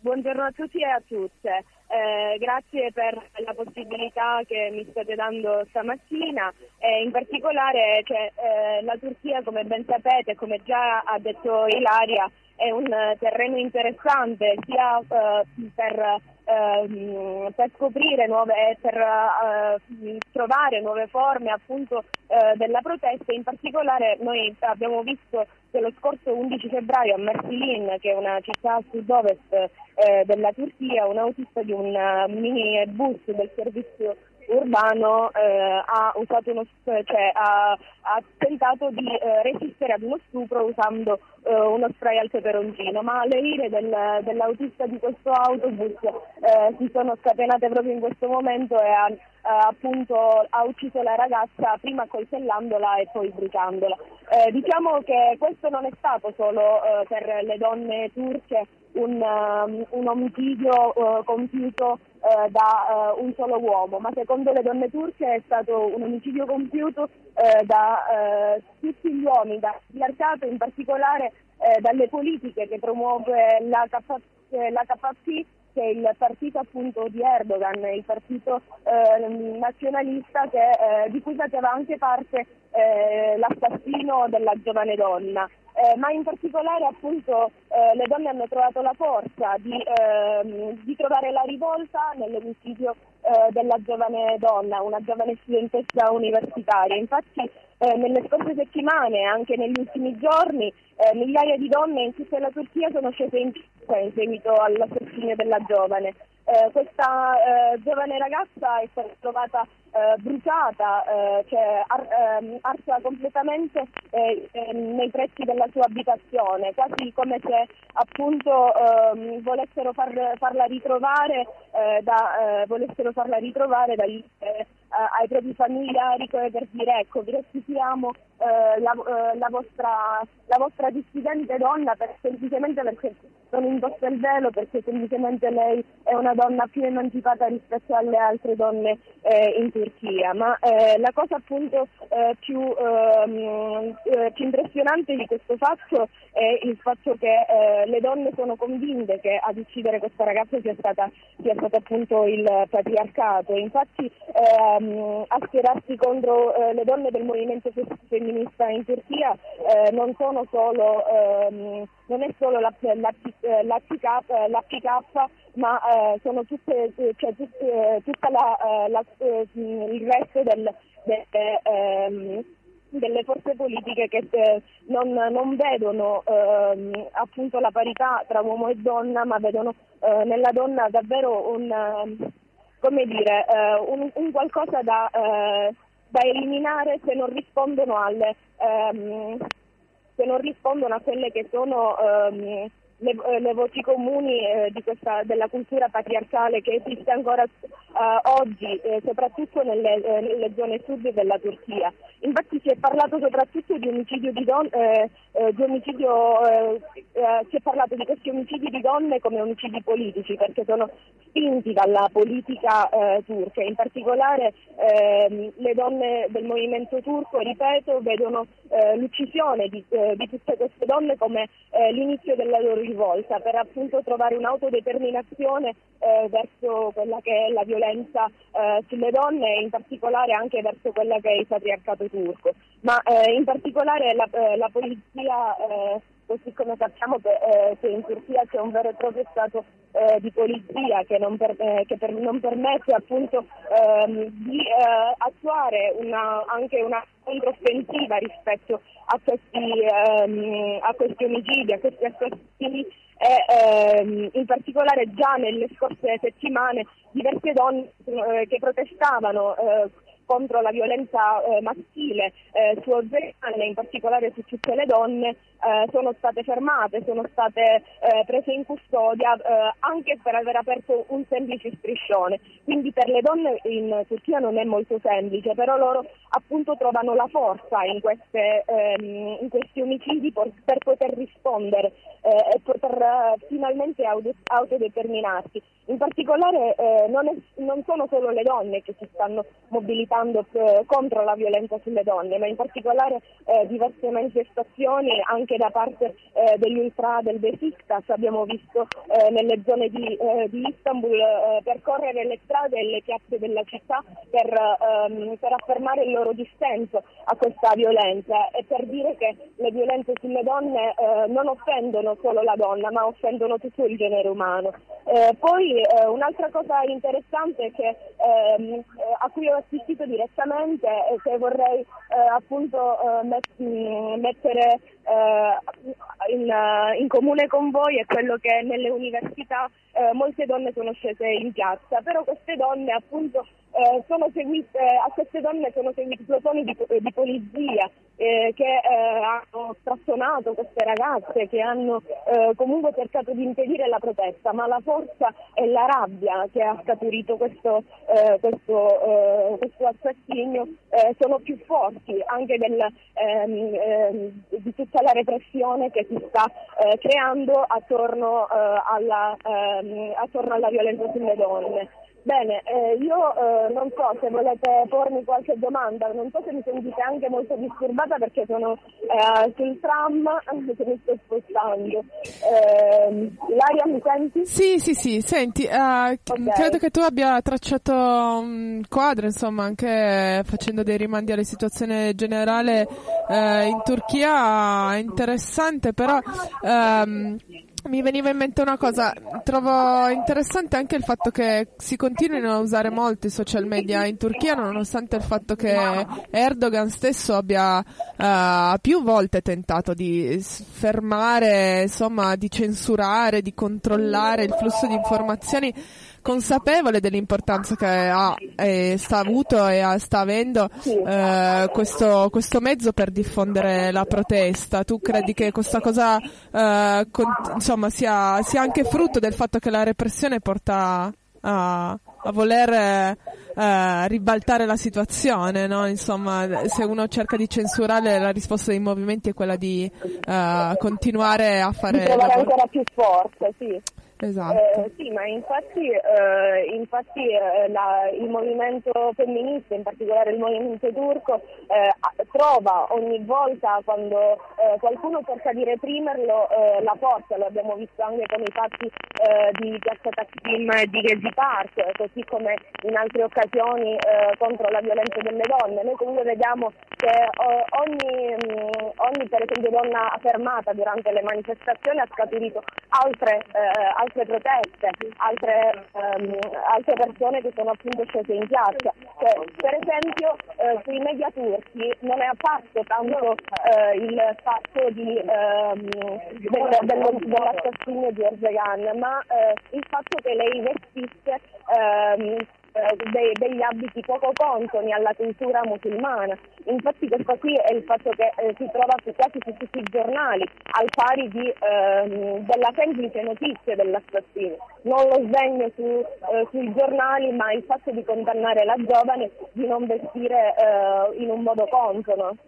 Buongiorno a tutti e a tutte. Grazie per la possibilità che mi state dando stamattina. In particolare la Turchia, come ben sapete, come già ha detto Ilaria, è un terreno interessante sia per scoprire per trovare nuove forme appunto della protesta. In particolare noi abbiamo visto che lo scorso 11 febbraio a Mersilin, che è una città a sud-ovest della Turchia, un autista di un minibus del servizio urbano ha tentato di resistere ad uno stupro usando uno spray al peperoncino, ma le ire dell'autista di questo autobus si sono scatenate proprio in questo momento e ha ucciso la ragazza prima coltellandola e poi bruciandola. Diciamo che questo non è stato solo per le donne turche un omicidio compiuto da un solo uomo, ma secondo le donne turche è stato un omicidio compiuto da tutti gli uomini, dal patriarcato, in particolare dalle politiche che promuove la KP, che è il partito appunto di Erdogan, il partito nazionalista di cui faceva anche parte l'assassino della giovane donna. Ma in particolare appunto le donne hanno trovato la forza di trovare la rivolta nell'omicidio della giovane donna, una giovane studentessa universitaria. Infatti nelle scorse settimane, anche negli ultimi giorni, migliaia di donne in tutta la Turchia sono scese in piazza in seguito all'assassinio della giovane. Questa giovane ragazza è stata trovata bruciata, arsa completamente nei pressi della sua abitazione, quasi come se appunto volessero farla ritrovare ai propri familiari, come per dire: ecco, vi restituiamo la vostra dissidente donna, semplicemente perché non indossa il velo, perché semplicemente lei è una donna più emancipata rispetto alle altre donne in Turchia. Ma la cosa appunto più impressionante di questo fatto è il fatto che le donne sono convinte che ad uccidere questa ragazza sia stato appunto il patriarcato. Infatti a schierarsi contro le donne del movimento femminista in Turchia non è solo l'APK, ma sono il resto delle forze politiche che non vedono appunto la parità tra uomo e donna, ma vedono nella donna davvero un qualcosa da eliminare se non rispondono a quelle che sono le voci comuni della cultura patriarcale che esiste ancora oggi, soprattutto nelle zone sud della Turchia. Infatti si è parlato soprattutto di omicidio di donne, si è parlato di questi omicidi di donne come omicidi politici, perché sono spinti dalla politica turca. In particolare le donne del movimento turco, ripeto, vedono l'uccisione di tutte queste donne come l'inizio della loro rivolta, per appunto trovare un'autodeterminazione verso quella che è la violenza sulle donne e in particolare anche verso quella che è il patriarcato turco. Ma in particolare la polizia, così come sappiamo che in Turchia c'è un vero e proprio stato di polizia che non permette appunto di attuare anche una controffensiva rispetto a questi omicidi, a questi assassini. In particolare già nelle scorse settimane diverse donne che protestavano contro la violenza maschile su donne, in particolare su tutte le donne, sono state fermate, sono state prese in custodia anche per aver aperto un semplice striscione. Quindi per le donne in Turchia non è molto semplice, però loro appunto trovano la forza in questi omicidi per poter rispondere e poter finalmente autodeterminarsi. In particolare non sono solo le donne che si stanno mobilitando manifestando contro la violenza sulle donne, ma in particolare diverse manifestazioni anche da parte degli ultra del Besiktas. Abbiamo visto nelle zone di Istanbul percorrere le strade e le piazze della città per affermare il loro dissenso a questa violenza e per dire che le violenze sulle donne non offendono solo la donna, ma offendono tutto il genere umano. Poi un'altra cosa interessante che a cui ho assistito direttamente e che vorrei appunto mettere in comune con voi è quello che nelle università molte donne sono scese in piazza, però queste donne appunto a queste donne sono seguiti plotoni di polizia che hanno strattonato queste ragazze, che hanno comunque cercato di impedire la protesta, ma la forza e la rabbia che ha scaturito questo assassinio sono più forti anche di tutta la repressione che si sta creando attorno alla violenza sulle donne. Bene, io non so se volete pormi qualche domanda, non so se mi sentite anche molto disturbata perché sono sul tram che mi sto spostando. Ilaria, mi senti? Sì, senti, okay. Credo che tu abbia tracciato un quadro, insomma, anche facendo dei rimandi alla situazione generale in Turchia, interessante, però mi veniva in mente una cosa. Trovo interessante anche il fatto che si continuino a usare molto i social media in Turchia, nonostante il fatto che Erdogan stesso abbia più volte tentato di fermare, insomma, di censurare, di controllare il flusso di informazioni, consapevole dell'importanza che sta avuto e sta avendo questo mezzo per diffondere la protesta. Tu credi che questa cosa insomma sia anche frutto del fatto che la repressione porta a voler ribaltare la situazione, no? Insomma, se uno cerca di censurare, la risposta dei movimenti è quella di continuare a fare, di trovare ancora più forza, sì. Esatto. Sì, ma infatti il movimento femminista, in particolare il movimento turco, trova ogni volta quando qualcuno cerca di reprimerlo la forza. Lo abbiamo visto anche con i fatti di Piazza Taksim e di Gezi Park, così come in altre occasioni contro la violenza delle donne. Noi comunque vediamo che ogni per esempio donna fermata durante le manifestazioni ha scaturito altre proteste, altre persone che sono appunto scese in piazza. Per esempio sui media turchi non è apparso tanto il fatto dell'assassinio di Erdogan, ma il fatto che lei vestisse degli abiti poco consoni alla cultura musulmana. Infatti questo qui è il fatto che si trova quasi su tutti i giornali, al pari della semplice notizia dell'assassino. Non lo sdegno sui giornali, ma il fatto di condannare la giovane di non vestire in un modo consono.